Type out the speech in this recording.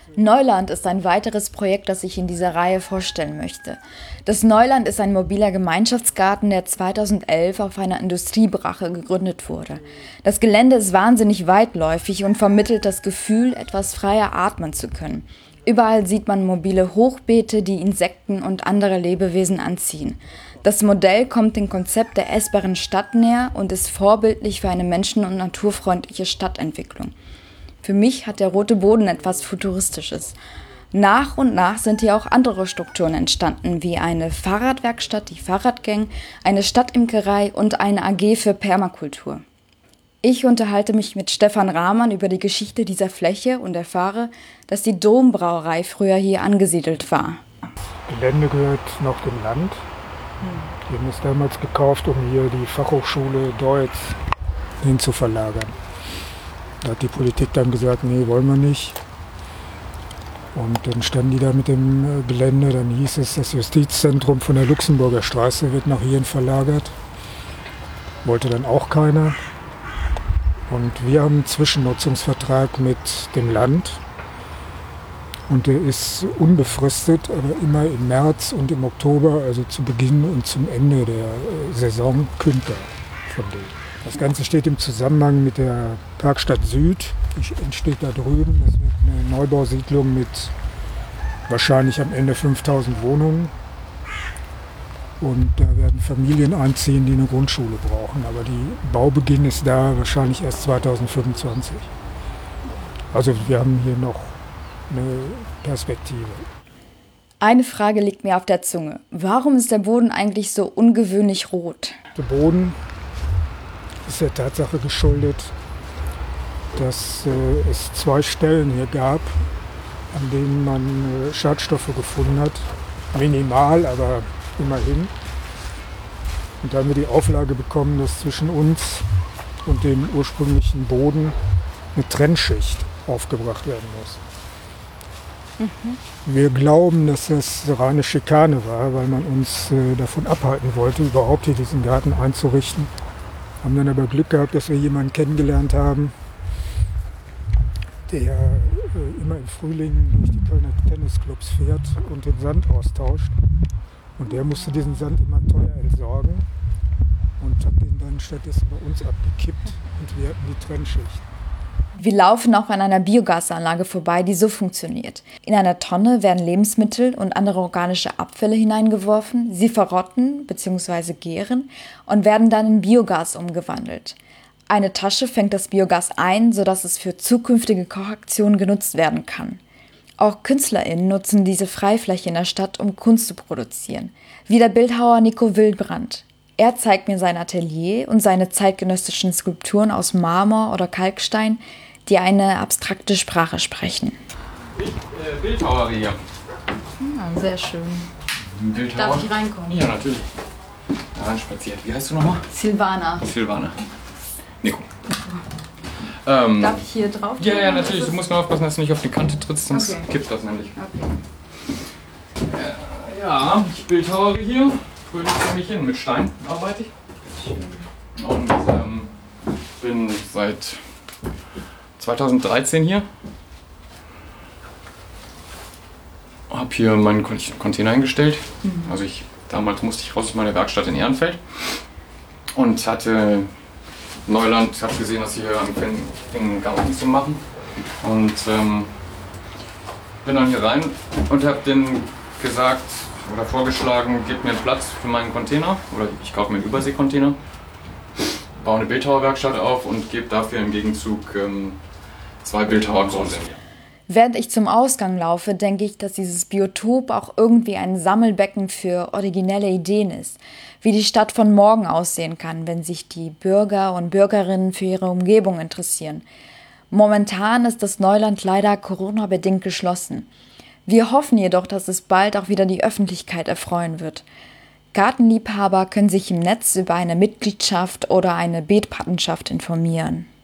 Neuland ist ein weiteres Projekt, das ich in dieser Reihe vorstellen möchte. Das Neuland ist ein mobiler Gemeinschaftsgarten, der 2011 auf einer Industriebrache gegründet wurde. Das Gelände ist wahnsinnig weitläufig und vermittelt das Gefühl, etwas freier atmen zu können. Überall sieht man mobile Hochbeete, die Insekten und andere Lebewesen anziehen. Das Modell kommt dem Konzept der essbaren Stadt näher und ist vorbildlich für eine menschen- und naturfreundliche Stadtentwicklung. Für mich hat der rote Boden etwas Futuristisches. Nach und nach sind hier auch andere Strukturen entstanden, wie eine Fahrradwerkstatt, die Fahrradgang, eine Stadtimkerei und eine AG für Permakultur. Ich unterhalte mich mit Stefan Rahmann über die Geschichte dieser Fläche und erfahre, dass die Dombrauerei früher hier angesiedelt war. Das Gelände gehört noch dem Land. Die haben es damals gekauft, um hier die Fachhochschule Deutz hin zu verlagern. Da hat die Politik dann gesagt, nee, wollen wir nicht. Und dann standen die da mit dem Gelände, dann hieß es, das Justizzentrum von der Luxemburger Straße wird nach hierhin verlagert. Wollte dann auch keiner. Und wir haben einen Zwischennutzungsvertrag mit dem Land. Und der ist unbefristet, aber immer im März und im Oktober, also zu Beginn und zum Ende der Saison, kündet er von denen. Das Ganze steht im Zusammenhang mit der Parkstadt Süd. Die entsteht da drüben. Das wird eine Neubausiedlung mit wahrscheinlich am Ende 5000 Wohnungen. Und da werden Familien einziehen, die eine Grundschule brauchen. Aber der Baubeginn ist da wahrscheinlich erst 2025. Also wir haben hier noch eine Perspektive. Eine Frage liegt mir auf der Zunge. Warum ist der Boden eigentlich so ungewöhnlich rot? Der Boden ist der Tatsache geschuldet, dass es 2 Stellen hier gab, an denen man Schadstoffe gefunden hat. Minimal, aber immerhin. Und da haben wir die Auflage bekommen, dass zwischen uns und dem ursprünglichen Boden eine Trennschicht aufgebracht werden muss. Wir glauben, dass das reine Schikane war, weil man uns davon abhalten wollte, überhaupt hier diesen Garten einzurichten. Haben dann aber Glück gehabt, dass wir jemanden kennengelernt haben, der immer im Frühling durch die Kölner Tennisclubs fährt und den Sand austauscht. Und der musste diesen Sand immer teuer entsorgen und hat den dann stattdessen bei uns abgekippt und wir hatten die Trennschicht. Wir laufen auch an einer Biogasanlage vorbei, die so funktioniert. In einer Tonne werden Lebensmittel und andere organische Abfälle hineingeworfen, sie verrotten bzw. gären und werden dann in Biogas umgewandelt. Eine Tasche fängt das Biogas ein, sodass es für zukünftige Kochaktionen genutzt werden kann. Auch KünstlerInnen nutzen diese Freifläche in der Stadt, um Kunst zu produzieren, wie der Bildhauer Nico Wildbrand. Er zeigt mir sein Atelier und seine zeitgenössischen Skulpturen aus Marmor oder Kalkstein, die eine abstrakte Sprache sprechen. Bildhauer hier. Ja, sehr schön. Bildhauer. Darf ich reinkommen? Ja, natürlich. Da rein spaziert. Wie heißt du nochmal? Silvana. Silvana. Nico. Darf ich hier drauf? Ja, natürlich. Du musst nur aufpassen, dass du nicht auf die Kante trittst, sonst Okay. kippt das nämlich. Okay. Ja, ich bildhauere hier. Fröhlich vor mich hin. Mit Stein arbeite ich. Und bin seit 2013 hier. Habe hier meinen Container hingestellt. Also damals musste ich raus aus meiner Werkstatt in Ehrenfeld. Und hatte Neuland, habe gesehen, dass sie hier anfangen, einen Garten zu machen. Und bin dann hier rein und habe denen gesagt oder vorgeschlagen, gebt mir einen Platz für meinen Container. Oder ich kaufe mir einen Überseekontainer. Baue eine Bildhauerwerkstatt auf und gebe dafür im Gegenzug 2 Bildhauerkurse. Während ich zum Ausgang laufe, denke ich, dass dieses Biotop auch irgendwie ein Sammelbecken für originelle Ideen ist. Wie die Stadt von morgen aussehen kann, wenn sich die Bürger und Bürgerinnen für ihre Umgebung interessieren. Momentan ist das Neuland leider Corona-bedingt geschlossen. Wir hoffen jedoch, dass es bald auch wieder die Öffentlichkeit erfreuen wird. Gartenliebhaber können sich im Netz über eine Mitgliedschaft oder eine Beetpatenschaft informieren.